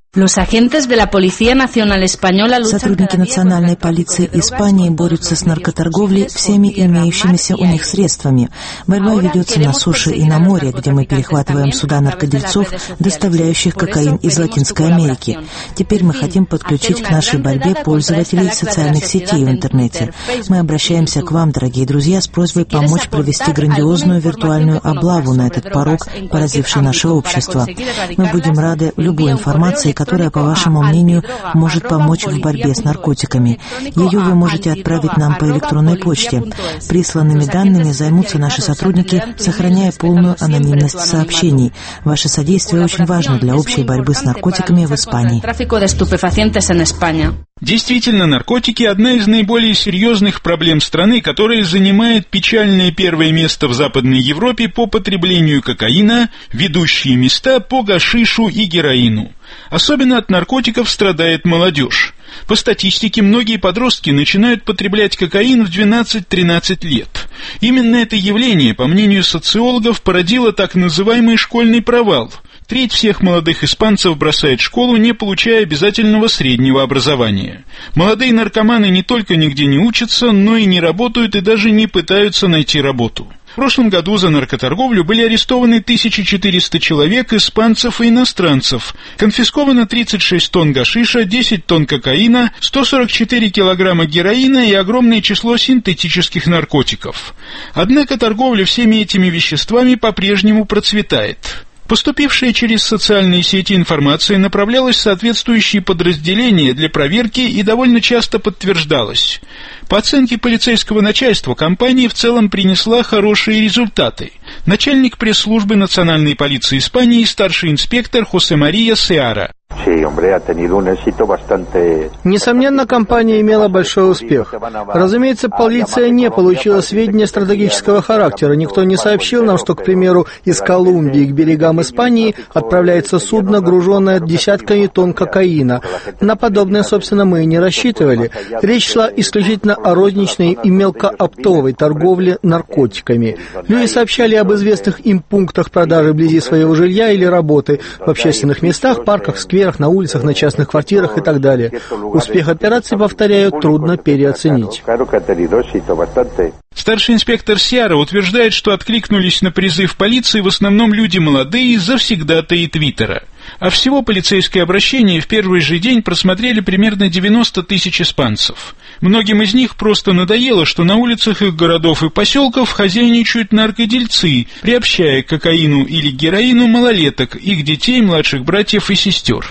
Сотрудники национальной полиции Испании борются с наркоторговлей всеми имеющимися у них средствами. Борьба ведется на суше и на море, где мы перехватываем суда наркодельцов, доставляющих кокаин из Латинской Америки. Теперь мы хотим подключить к нашей борьбе пользователей социальных сетей в интернете. Мы обращаемся к вам, дорогие друзья, с просьбой помочь провести грандиозную виртуальную облаву на этот порок, поразивший наше общество. Мы будем рады любой информации, которая, по вашему мнению, может помочь в борьбе с наркотиками. Ее вы можете отправить нам по электронной почте. Присланными данными займутся наши сотрудники, сохраняя полную анонимность сообщений. Ваше содействие очень важно для общей борьбы с наркотиками в Испании. Действительно, наркотики – одна из наиболее серьезных проблем страны, которая занимает печальное первое место в Западной Европе по потреблению кокаина, ведущие места по гашишу и героину. Особенно от наркотиков страдает молодежь. По статистике, многие подростки начинают потреблять кокаин в двенадцать-тринадцать лет. Именно это явление, по мнению социологов, породило так называемый школьный провал. Треть всех молодых испанцев бросает школу, не получая обязательного среднего образования. Молодые наркоманы не только нигде не учатся, но и не работают и даже не пытаются найти работу. В прошлом году за наркоторговлю были арестованы тысяча четыреста человек, испанцев и иностранцев. Конфисковано тридцать шесть тонн гашиша, десять тонн кокаина, сто сорок четыре килограмма героина и огромное число синтетических наркотиков. Однако торговля всеми этими веществами по-прежнему процветает. Поступившая через социальные сети информация направлялась в соответствующие подразделения для проверки и довольно часто подтверждалась. По оценке полицейского начальства, компания в целом принесла хорошие результаты. Начальник пресс-службы национальной полиции Испании, старший инспектор Хосе Мария Сеара. Несомненно, компания имела большой успех. Разумеется, полиция не получила сведения стратегического характера. Никто не сообщил нам, что, к примеру, из Колумбии к берегам Испании отправляется судно, груженное десятками тонн кокаина. На подобное, собственно, мы и не рассчитывали. Речь шла исключительно о розничной и мелкооптовой торговле наркотиками. Люди сообщали об известных им пунктах продажи вблизи своего жилья или работы, в общественных местах, парках, скверах, на улицах, на частных квартирах и так далее. Успех операции, повторяю, трудно переоценить. Старший инспектор Сиара утверждает, что откликнулись на призыв полиции в основном люди молодые, завсегдатаи Твиттера. А всего полицейское обращение в первый же день просмотрели примерно девяносто тысяч испанцев. Многим из них просто надоело, что на улицах их городов и поселков хозяйничают наркодельцы, приобщая к кокаину или героину малолеток, их детей, младших братьев и сестер.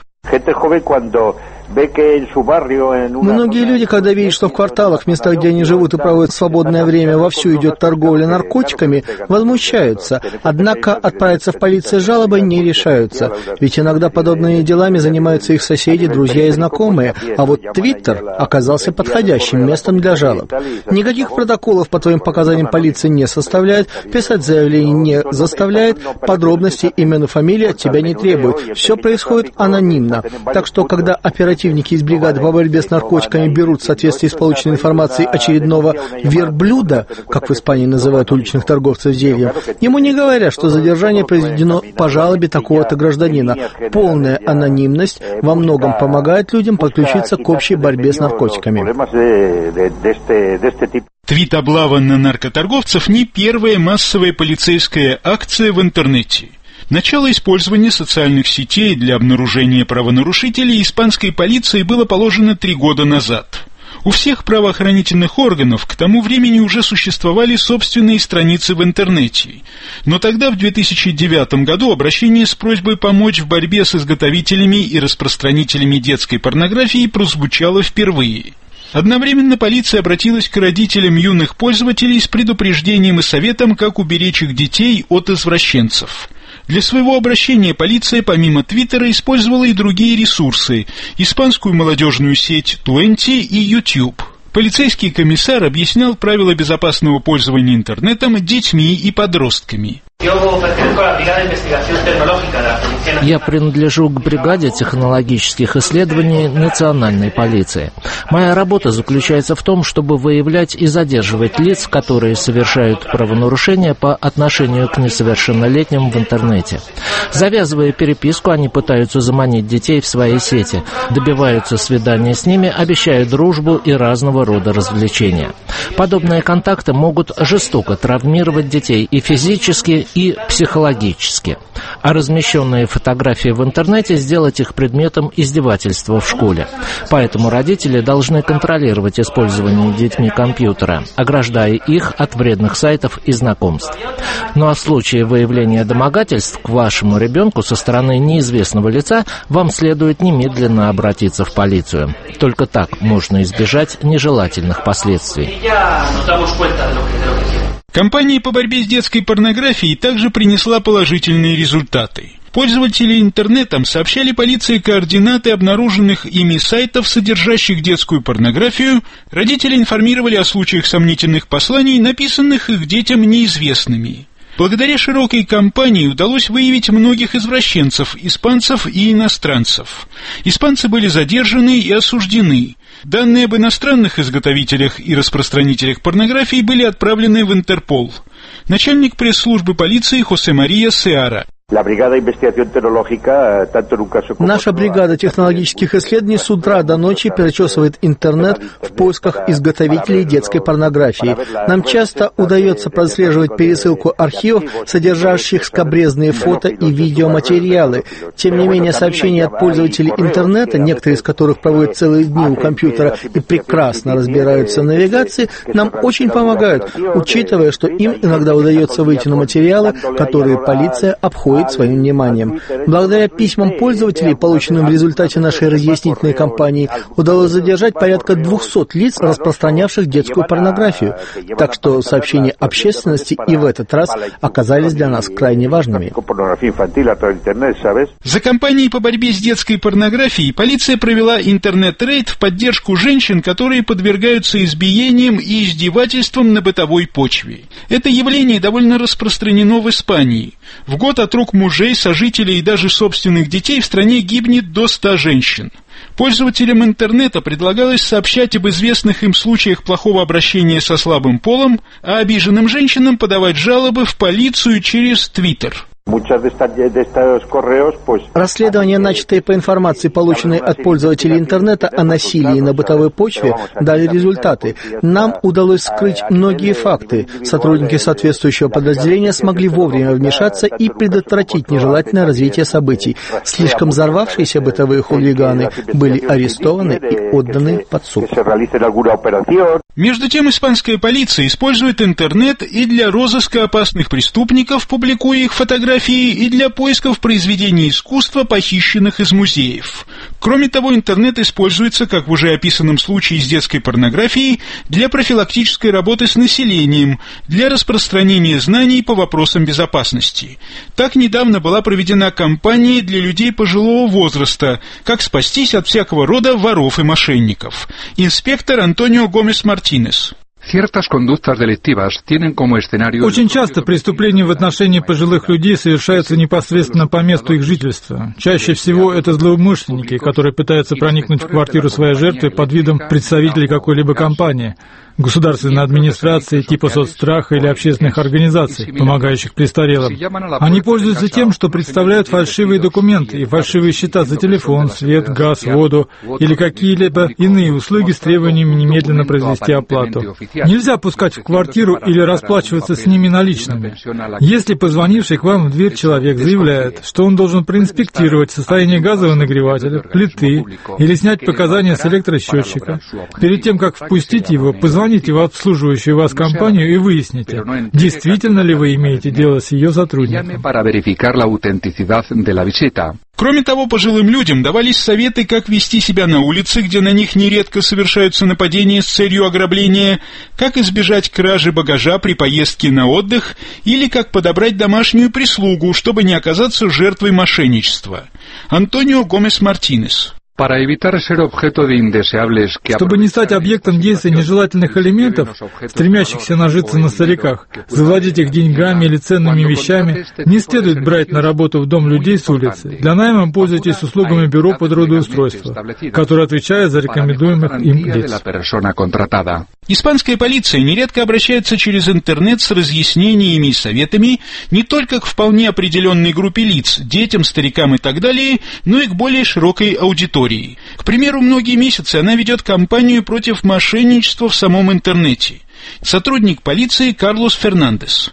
Многие люди, когда видят, что в кварталах, в местах, где они живут и проводят свободное время, вовсю идет торговля наркотиками, возмущаются. Однако отправиться в полицию с жалобой не решаются. Ведь иногда подобными делами занимаются их соседи, друзья и знакомые. А вот Твиттер оказался подходящим местом для жалоб. Никаких протоколов по твоим показаниям полиция не составляет, писать заявление не заставляет, подробности, имя, фамилия от тебя не требуют. Все происходит анонимно. Так что, когда оперативники из бригады по борьбе с наркотиками берут в соответствии с полученной информацией очередного верблюда, как в Испании называют уличных торговцев зельем, ему не говорят, что задержание произведено по жалобе такого-то гражданина. Полная анонимность во многом помогает людям подключиться к общей борьбе с наркотиками. Твит-облава на наркоторговцев не первая массовая полицейская акция в интернете. Начало использования социальных сетей для обнаружения правонарушителей испанской полиции было положено три года назад. У всех правоохранительных органов к тому времени уже существовали собственные страницы в интернете. Но тогда, в две тысячи девятом году, обращение с просьбой помочь в борьбе с изготовителями и распространителями детской порнографии прозвучало впервые. Одновременно полиция обратилась к родителям юных пользователей с предупреждением и советом, как уберечь их детей от извращенцев. Для своего обращения полиция помимо Твиттера использовала и другие ресурсы – испанскую молодежную сеть Twenty и YouTube. Полицейский комиссар объяснял правила безопасного пользования интернетом детьми и подростками. Я принадлежу к бригаде технологических исследований национальной полиции. Моя работа заключается в том, чтобы выявлять и задерживать лиц, которые совершают правонарушения по отношению к несовершеннолетним в интернете. Завязывая переписку, они пытаются заманить детей в свои сети, добиваются свидания с ними, обещая дружбу и разного рода развлечения. Подобные контакты могут жестоко травмировать детей и физически, и психологически. А размещенные фотографии в интернете сделать их предметом издевательства в школе. Поэтому родители должны контролировать использование детьми компьютера, ограждая их от вредных сайтов и знакомств. Ну а в случае выявления домогательств к вашему ребенку со стороны неизвестного лица вам следует немедленно обратиться в полицию. Только так можно избежать нежелательных последствий. Кампания по борьбе с детской порнографией также принесла положительные результаты. Пользователи интернетом сообщали полиции координаты обнаруженных ими сайтов, содержащих детскую порнографию. Родители информировали о случаях сомнительных посланий, написанных их детям неизвестными. Благодаря широкой кампании удалось выявить многих извращенцев, испанцев и иностранцев. Испанцы были задержаны и осуждены. Данные об иностранных изготовителях и распространителях порнографии были отправлены в Интерпол. Начальник пресс-службы полиции Хосе Мария Сеара. Наша бригада технологических исследований с утра до ночи перечесывает интернет в поисках изготовителей детской порнографии. Нам часто удается прослеживать пересылку архивов, содержащих скабрезные фото и видеоматериалы. Тем не менее, сообщения от пользователей интернета, некоторые из которых проводят целые дни у компьютера и прекрасно разбираются в навигации, нам очень помогают, учитывая, что им иногда удается выйти на материалы, которые полиция обходит своим вниманием. Благодаря письмам пользователей, полученным в результате нашей разъяснительной кампании, удалось задержать порядка двухсот лиц, распространявших детскую порнографию. Так что сообщения общественности и в этот раз оказались для нас крайне важными. За кампанией по борьбе с детской порнографией полиция провела интернет-рейд в поддержку женщин, которые подвергаются избиениям и издевательствам на бытовой почве. Это явление довольно распространено в Испании. В год от рук мужей, сожителей и даже собственных детей в стране гибнет до ста женщин. Пользователям интернета предлагалось сообщать об известных им случаях плохого обращения со слабым полом, а обиженным женщинам подавать жалобы в полицию через Твиттер. Расследования, начатые по информации, полученной от пользователей интернета о насилии на бытовой почве, дали результаты. Нам удалось скрыть многие факты. Сотрудники соответствующего подразделения смогли вовремя вмешаться и предотвратить нежелательное развитие событий. Слишком взорвавшиеся бытовые хулиганы были арестованы и отданы под суд. Между тем, испанская полиция использует интернет и для розыска опасных преступников, публикуя их фотографии, и для поисков произведений искусства, похищенных из музеев. Кроме того, интернет используется, как в уже описанном случае с детской порнографией, для профилактической работы с населением, для распространения знаний по вопросам безопасности. Так недавно была проведена кампания для людей пожилого возраста «Как спастись от всякого рода воров и мошенников». Инспектор Антонио Гомес Мартинес. Очень часто преступления в отношении пожилых людей совершаются непосредственно по месту их жительства. Чаще всего это злоумышленники, которые пытаются проникнуть в квартиру своей жертвы под видом представителей какой-либо компании, государственной администрации, типа соцстраха или общественных организаций, помогающих престарелым. Они пользуются тем, что представляют фальшивые документы и фальшивые счета за телефон, свет, газ, воду или какие-либо иные услуги с требованием немедленно произвести оплату. Нельзя пускать в квартиру или расплачиваться с ними наличными. Если позвонивший к вам в дверь человек заявляет, что он должен проинспектировать состояние газового нагревателя, плиты или снять показания с электросчетчика, перед тем, как впустить его, позвоните в обслуживающую вас компанию и выясните, действительно ли вы имеете дело с ее сотрудником. Кроме того, пожилым людям давались советы, как вести себя на улице, где на них нередко совершаются нападения с целью ограбления, как избежать кражи багажа при поездке на отдых или как подобрать домашнюю прислугу, чтобы не оказаться жертвой мошенничества. Антонио Гомес Мартинес. Чтобы не стать объектом действия нежелательных элементов, стремящихся нажиться на стариках, завладеть их деньгами или ценными вещами, не следует брать на работу в дом людей с улицы. Для найма пользуйтесь услугами бюро по трудоустройству, которое отвечает за рекомендуемых им лиц. Испанская полиция нередко обращается через интернет с разъяснениями и советами не только к вполне определенной группе лиц, детям, старикам и так далее, но и к более широкой аудитории. К примеру, многие месяцы она ведет кампанию против мошенничества в самом интернете. Сотрудник полиции Карлос Фернандес.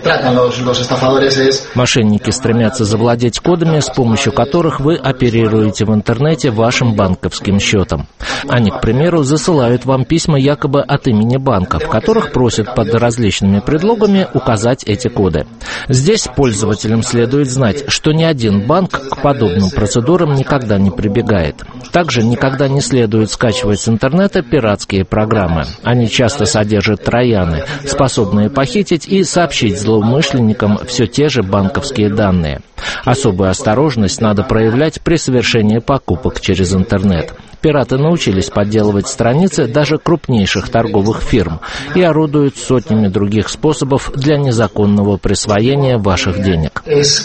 Мошенники стремятся завладеть кодами, с помощью которых вы оперируете в интернете вашим банковским счетом. Они, к примеру, засылают вам письма якобы от имени банка, в которых просят под различными предлогами указать эти коды. Здесь пользователям следует знать, что ни один банк к подобным процедурам никогда не прибегает. Также никогда не следует скачивать с интернета пиратские программы. Они часто содержат трояны, способные похитить и сообщить злоумышленникам все те же банковские данные. Особую осторожность надо проявлять при совершении покупок через интернет. Пираты научились подделывать страницы даже крупнейших торговых фирм и орудуют сотнями других способов для незаконного присвоения ваших денег.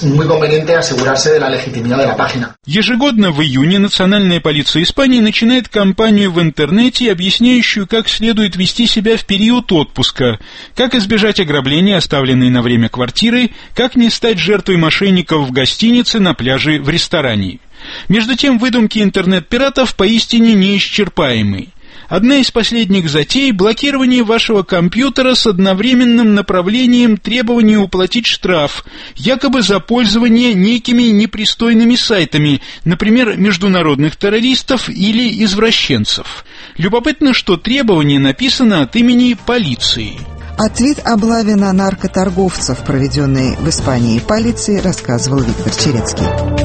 Ежегодно в июне Национальная полиция Испании начинает кампанию в интернете, объясняющую, как следует вести себя в период отпуска, как избежать ограбления, оставленной на время квартиры, как не стать жертвой мошенников в гостинице, на пляже, в ресторане. Между тем, выдумки интернет-пиратов поистине неисчерпаемы. Одна из последних затей – блокирование вашего компьютера с одновременным направлением требования уплатить штраф, якобы за пользование некими непристойными сайтами, например, международных террористов или извращенцев. Любопытно, что требование написано от имени полиции. Ответ облаве на наркоторговцев, проведенной в Испании полицией, рассказывал Виктор Черецкий.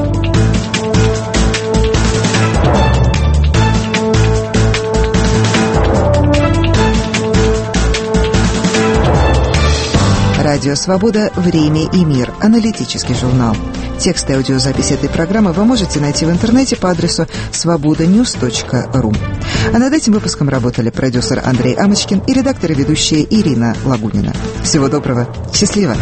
Радио «Свобода. Время и мир». Аналитический журнал. Текст и аудиозапись этой программы вы можете найти в интернете по адресу свобода ньюс точка ру. А над этим выпуском работали продюсер Андрей Амочкин и редактор и ведущая Ирина Лагунина. Всего доброго. Счастливо.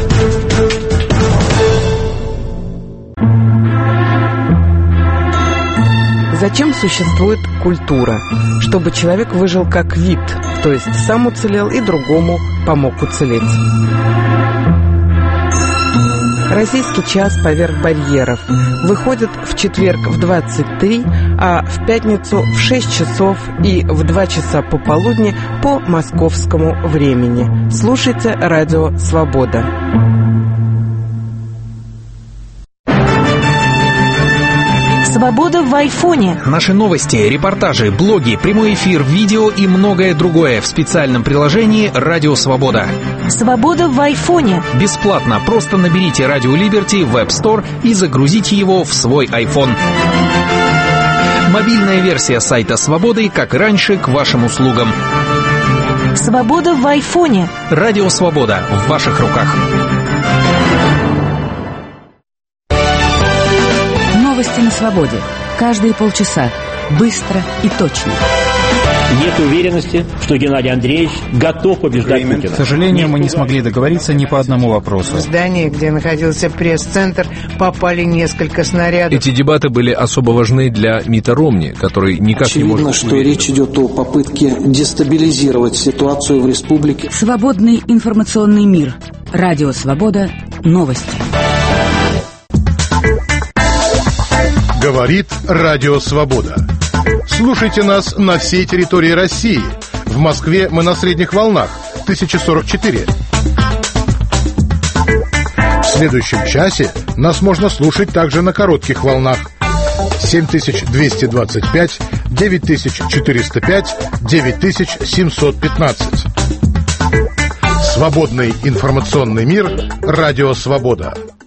Зачем существует культура? Чтобы человек выжил как вид, то есть сам уцелел и другому помог уцелеть. Российский час поверх барьеров выходит в четверг в двадцать три, а в пятницу в шесть часов и в два часа пополудни по московскому времени. Слушайте радио «Свобода». Свобода в айфоне. Наши новости, репортажи, блоги, прямой эфир, видео и многое другое в специальном приложении «Радио Свобода». Свобода в айфоне. Бесплатно. Просто наберите «Радио Либерти» в App Store и загрузите его в свой iPhone. Мобильная версия сайта «Свободы», как раньше, к вашим услугам. Свобода в айфоне. «Радио Свобода» в ваших руках. Новости на свободе. Каждые полчаса. Быстро и точно. Нет уверенности, что Геннадий Андреевич готов побеждать Путина. К сожалению, мы не смогли договориться ни по одному вопросу. В здание, где находился пресс-центр, попали несколько снарядов. Эти дебаты были особо важны для Митта Ромни, который никак Очевидно, не может... что речь идет о попытке дестабилизировать ситуацию в республике. Свободный информационный мир. Радио «Свобода». Новости. Говорит Радио Свобода. Слушайте нас на всей территории России. В Москве мы на средних волнах тысяча сорок четыре. В следующем часе нас можно слушать также на коротких волнах семь тысяч двести двадцать пять, девять тысяч четыреста пять, девять тысяч семьсот пятнадцать. Свободный информационный мир. Радио Свобода.